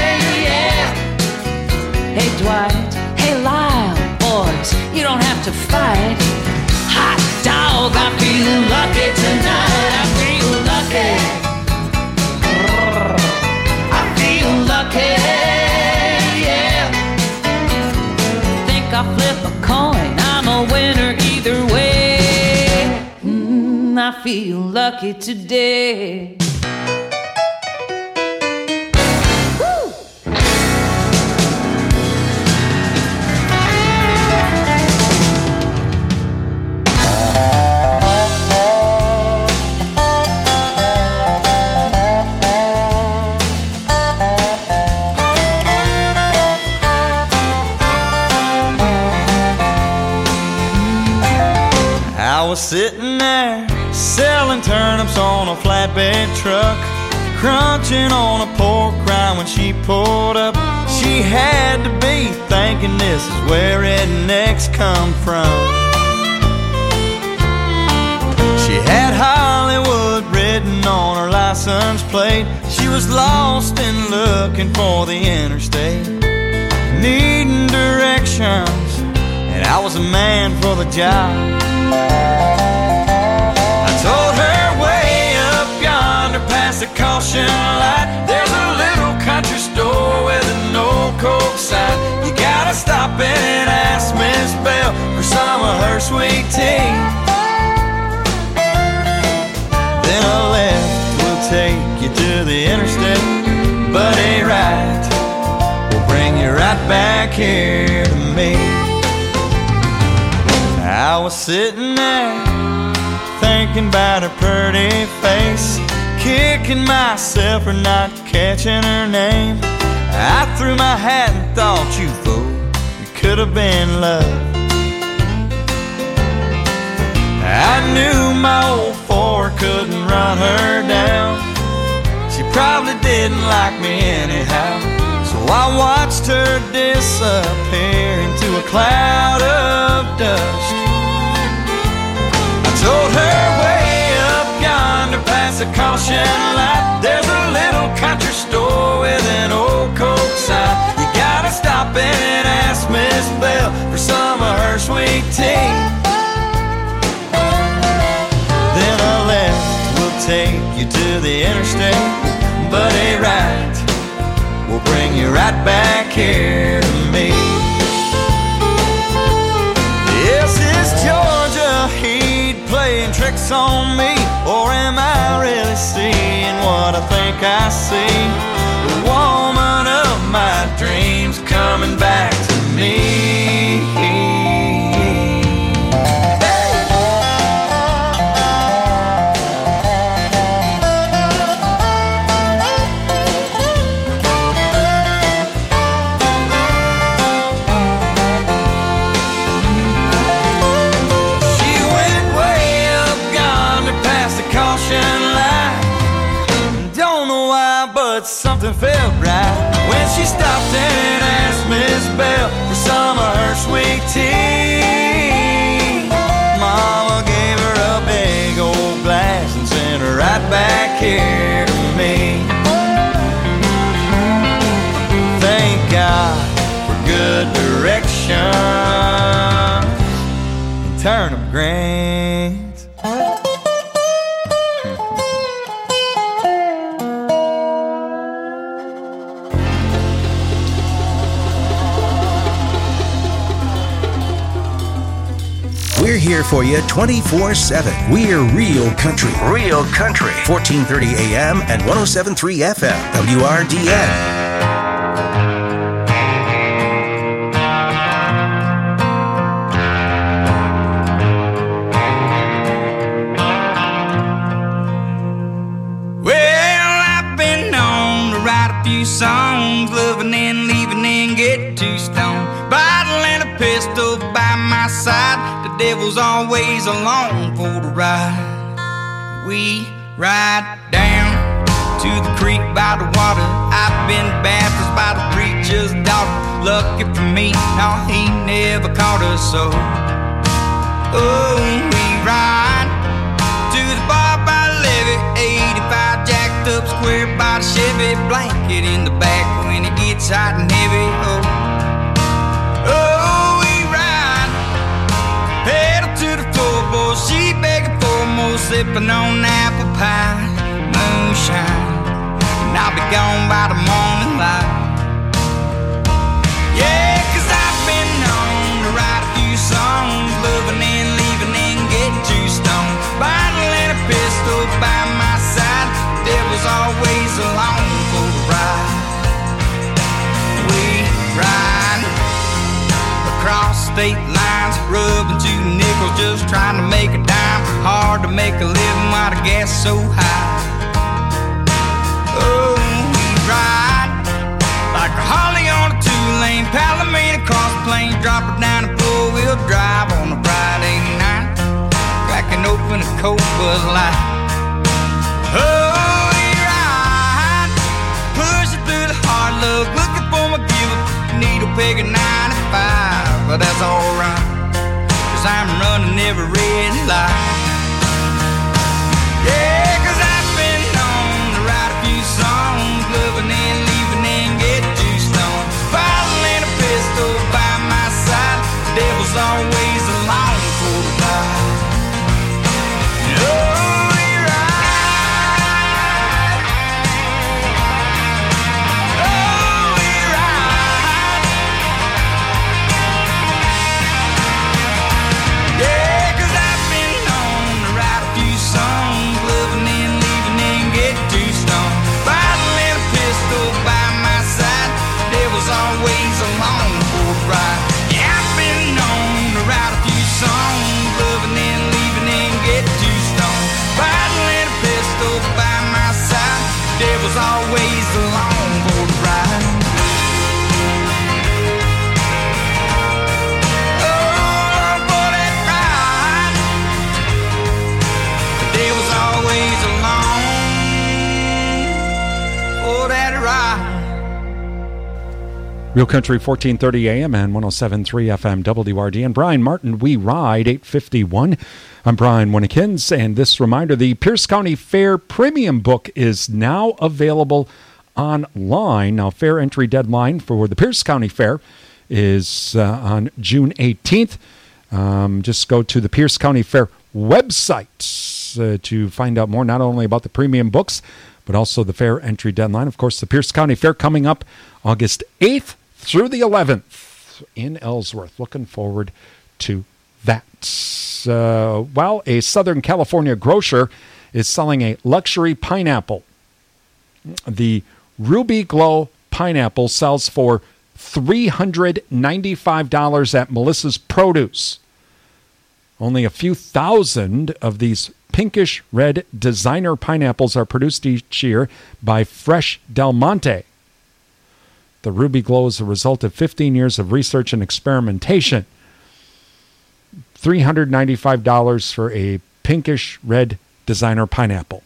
Hey Dwight, hey Lyle, boys, you don't have to fight. Hot dog, I feel lucky tonight. I feel lucky. I feel lucky, yeah. Think I'll flip a coin, I'm a winner either way. Mm, I feel lucky today. I was sitting there selling turnips on a flatbed truck, crunching on a pork rind when she pulled up. She had to be thinking this is where rednecks come from. She had Holly license plate. She was lost and looking for the interstate, needing directions, and I was a man for the job. I told her way up yonder past the caution light, there's a little country store with an old Coke sign. You gotta stop in and ask Miss Bell for some of her sweet tea. Then a left will take you to the interstate, but a right will bring you right back here to me. I was sitting there thinking about her pretty face, kicking myself for not catching her name. I threw my hat and thought, you fool, it could have been love. I knew my old Ford couldn't run her down. She probably didn't like me anyhow, so I watched her disappear into a cloud of dust. I told her way up yonder past the caution light, there's a little country store with an old Coke sign. You gotta stop in and ask Miss Bell for some of her sweet tea. Then a left will take you to the interstate, but a right will bring you right back here to me. Yes, it's Georgia Heat playing tricks on me, or am I really seeing what I think I see? The woman of my dreams coming back to me. Something felt right when she stopped and asked Miss Bell for some of her sweet tea. Mama gave her a big old glass and sent her right back here to me. Thank God for good direction and turnip greens. We're here for you twenty-four seven. We're Real Country. Real Country. fourteen thirty A M and one oh seven point three F M. W R D N. Songs, loving and leaving and get too stoned. Bottle and a pistol by my side. The devil's always along for the ride. We ride down to the creek by the water. I've been baptized by the preacher's daughter. Lucky for me, no, he never caught us so. Oh, we ride to the bar by the levee, eighty-five jacked up square by the Chevy, blanket in the back when it gets hot and heavy. Oh, oh, we ride, pedal to the floorboard, she begging for more, sipping on apple pie, moonshine, and I'll be gone by the morning light. Yeah, 'cause I've been known to write a few songs, loving and leaving and get too stoned. Bottle and a pistol by my side, devil's always along for the ride. We ride across state lines, rubbing two nickels, just trying to make a dime. Hard to make a living while the gas is so high. Oh, we ride like a Harley on a two-lane Palomino cross plane, drop it down a four-wheel drive on a Friday night, cracking open a cold Bud Light. Oh, we ride, pushing through the hard luck, looking for my give-up needle peg at ninety-five, but that's alright, 'cause I'm running every red light. Yeah, 'cause I've been known to Real Country fourteen thirty A M and one oh seven point three F M W R D. And Brian Martin, We Ride, eight fifty-one. I'm Brian Winnekins, and this reminder, the Pierce County Fair Premium Book is now available online. Now, fair entry deadline for the Pierce County Fair is uh, on June eighteenth. Um, just go to the Pierce County Fair website uh, to find out more, not only about the premium books, but also the fair entry deadline. Of course, the Pierce County Fair coming up August eighth through the eleventh in Ellsworth. Looking forward to that. Uh, while a Southern California grocer is selling a luxury pineapple, the Ruby Glow pineapple sells for three hundred ninety-five dollars at Melissa's Produce. Only a few thousand of these pinkish red designer pineapples are produced each year by Fresh Del Monte. The Ruby Glow is a result of fifteen years of research and experimentation. three hundred ninety-five dollars for a pinkish red designer pineapple.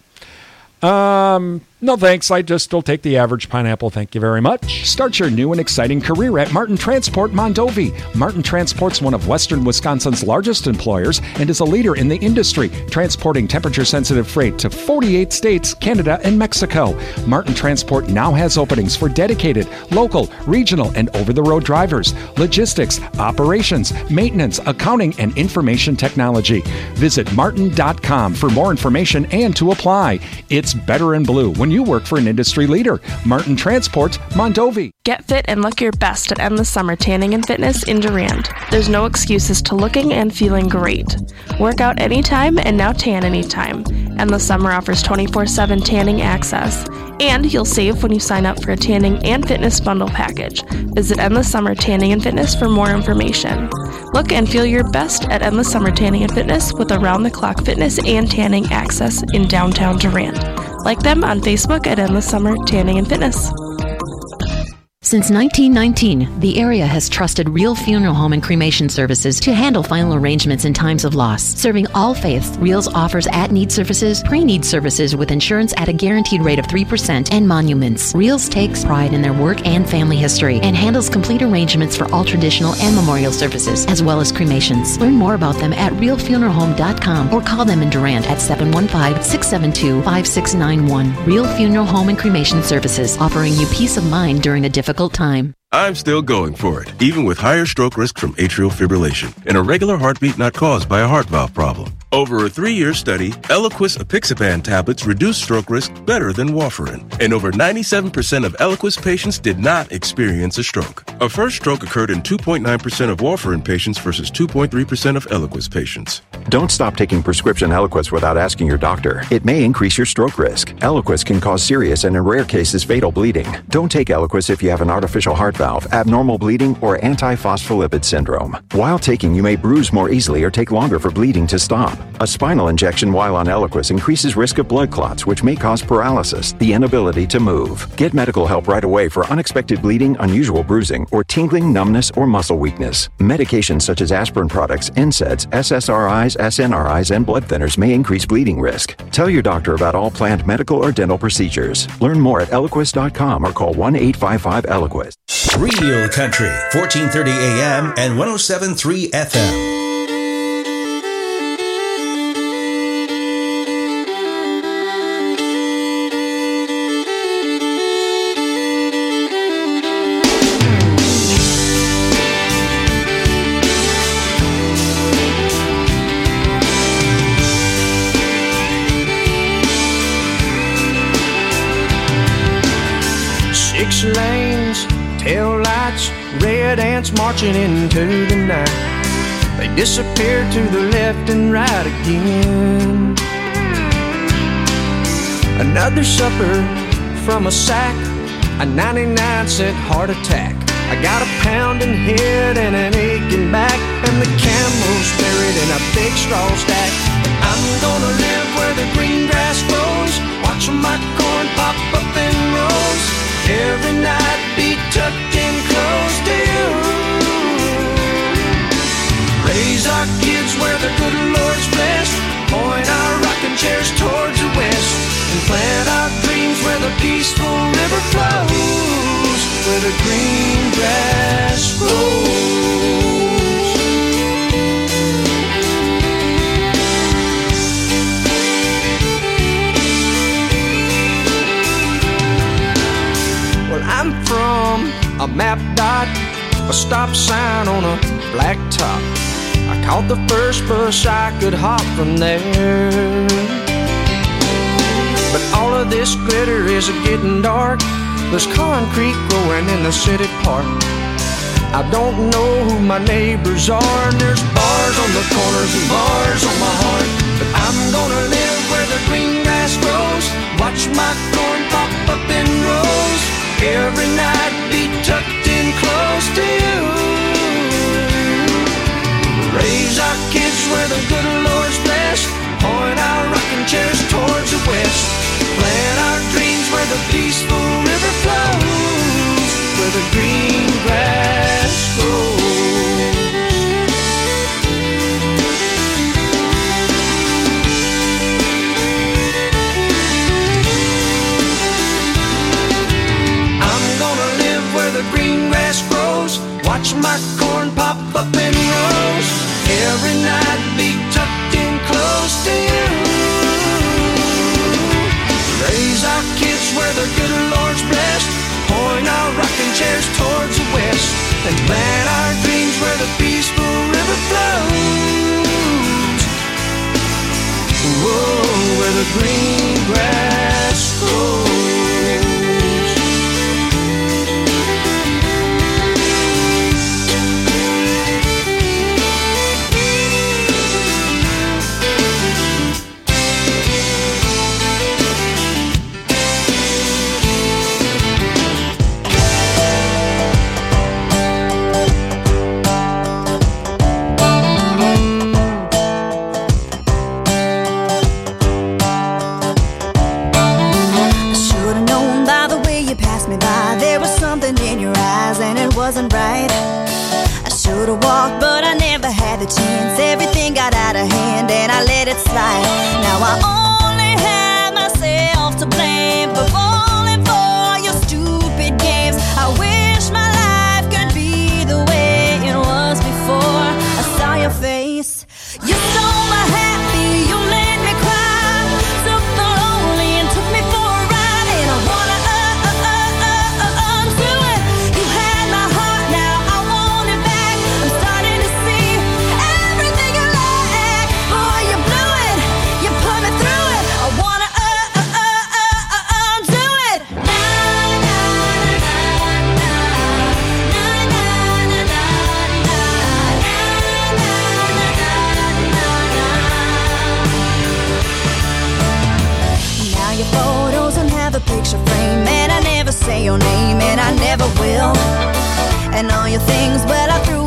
Um, no thanks. I just will take the average pineapple. Thank you very much. Start your new and exciting career at Martin Transport Mondovi. Martin Transport's one of Western Wisconsin's largest employers and is a leader in the industry, transporting temperature-sensitive freight to forty-eight states, Canada, and Mexico. Martin Transport now has openings for dedicated, local, regional, and over-the-road drivers, logistics, operations, maintenance, accounting, and information technology. Visit martin dot com for more information and to apply. It's better in blue when you work for an industry leader. Martin Transport, Mondovi. Get fit and look your best at Endless Summer Tanning and Fitness in Durand. There's no excuses to looking and feeling great. Work out anytime and now tan anytime. Endless Summer offers twenty-four seven tanning access. And you'll save when you sign up for a tanning and fitness bundle package. Visit Endless Summer Tanning and Fitness for more information. Look and feel your best at Endless Summer Tanning and Fitness with around-the-clock fitness and tanning access in downtown Durand. Like them on Facebook at Endless Summer Tanning and Fitness. Since nineteen nineteen, the area has trusted Real Funeral Home and Cremation Services to handle final arrangements in times of loss. Serving all faiths, Reals offers at-need services, pre-need services with insurance at a guaranteed rate of three percent, and monuments. Reals takes pride in their work and family history and handles complete arrangements for all traditional and memorial services, as well as cremations. Learn more about them at real funeral home dot com or call them in Durand at seven one five, six seven two, five six nine one. Real Funeral Home and Cremation Services, offering you peace of mind during a difficult time. I'm still going for it, even with higher stroke risk from atrial fibrillation, an irregular heartbeat not caused by a heart valve problem. Over a three-year study, Eliquis apixaban tablets reduced stroke risk better than warfarin, and over ninety-seven percent of Eliquis patients did not experience a stroke. A first stroke occurred in two point nine percent of warfarin patients versus two point three percent of Eliquis patients. Don't stop taking prescription Eliquis without asking your doctor. It may increase your stroke risk. Eliquis can cause serious and in rare cases fatal bleeding. Don't take Eliquis if you have an artificial heart valve, abnormal bleeding, or antiphospholipid syndrome. While taking, you may bruise more easily or take longer for bleeding to stop. A spinal injection while on Eliquis increases risk of blood clots, which may cause paralysis, the inability to move. Get medical help right away for unexpected bleeding, unusual bruising, or tingling, numbness, or muscle weakness. Medications such as aspirin products, N SAIDs, S S R Is, S N R Is, and blood thinners may increase bleeding risk. Tell your doctor about all planned medical or dental procedures. Learn more at eliquis dot com or call one eight five five Eliquis. Real Country, fourteen thirty A M and one oh seven point three F M. Six lanes, tail lights, red ants marching into the night. They disappear to the left and right again. Another supper from a sack, a ninety-nine cent heart attack. I got a pounding head and an aching back, and the camel's buried in a big straw stack. I'm gonna live where the green grass grows, watch my corn pop up in rows. Every night be tucked in close to you. Raise our kids where the good Lord's blessed, point our rocking chairs towards the west, and plant our dreams where the peaceful river flows, where the green grass a map dot, a stop sign on a black top. I caught the first bus I could hop from there. But all of this glitter is getting dark. There's concrete growing in the city park. I don't know who my neighbors are, and there's bars on the corners and bars on my heart. But I'm gonna live where the green grass grows, watch my corn pop up in rows, every night be tucked in close to you. Raise our kids where the good Lord's blessed, point our rocking chairs towards the west, plant our dreams where the peaceful river flows, where the green grass grows. I'm gonna live where the green grass grows, watch my corn pop up in rows, every night be tucked in close to you. Raise our kids where the good Lord's blessed, point our rocking chairs towards the west, and plant our dreams where the peaceful river flows. Whoa, where the green grass grows. Wasn't right. I should've walked, but I never had the chance. Everything got out of hand and I let it slide. Now I only have myself to blame for falling for your stupid games. I wish my life could be the way it was before I saw your face. You stole my happy, you made me cry, took the lonely and took me for a ride, and I wanna uh, uh, uh, uh, uh, undo it. You had my heart, now I want it back. I'm starting to see everything you lack. Boy, you blew it, you put me through it. I wanna uh, uh, uh, uh, uh, undo it. Na, na, na, na, na, na, na, na, na, now your photos don't have a picture frame, and I never say your name, and I never will. And all your things, well, I threw